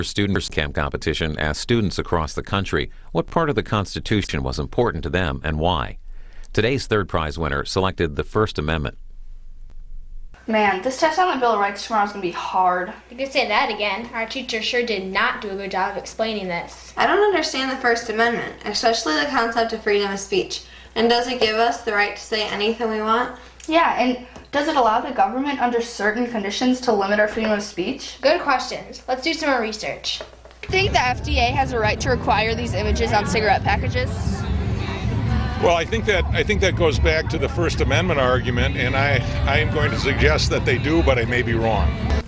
Students Camp competition asked students across the country what part of the Constitution was important to them and why. Today's third prize winner selected the First Amendment. Man, this test on the Bill of Rights tomorrow is going to be hard. You could say that again. Our teacher sure did not do a good job of explaining this. I don't understand the First Amendment, especially the concept of freedom of speech. And does it give us the right to say anything we want? Yeah, and does it allow the government under certain conditions to limit our freedom of speech? Good questions. Let's do some more research. Do you think the FDA has a right to require these images on cigarette packages? Well, I think that goes back to the First Amendment argument, and I am going to suggest that they do, but I may be wrong.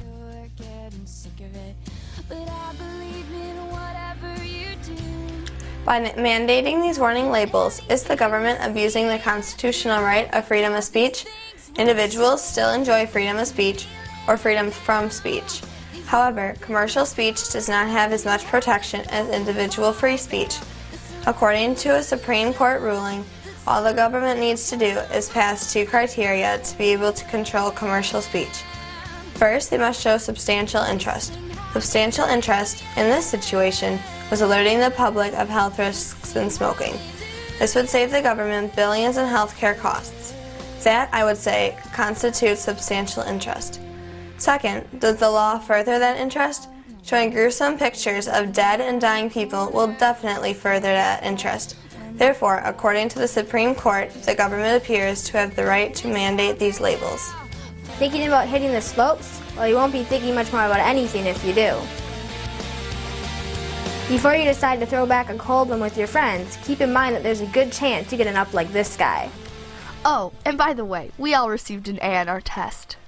By mandating these warning labels, is the government abusing the constitutional right of freedom of speech? Individuals still enjoy freedom of speech or freedom from speech. However, commercial speech does not have as much protection as individual free speech. According to a Supreme Court ruling, all the government needs to do is pass 2 criteria to be able to control commercial speech. First, they must show substantial interest. Substantial interest, in this situation, was alerting the public of health risks in smoking. This would save the government billions in healthcare costs. That, I would say, constitutes substantial interest. Second, does the law further that interest? Showing gruesome pictures of dead and dying people will definitely further that interest. Therefore, according to the Supreme Court, the government appears to have the right to mandate these labels. Thinking about hitting the slopes? Well, you won't be thinking much more about anything if you do. Before you decide to throw back a cold one with your friends, keep in mind that there's a good chance you get an up like this guy. Oh, and by the way, we all received an A on our test.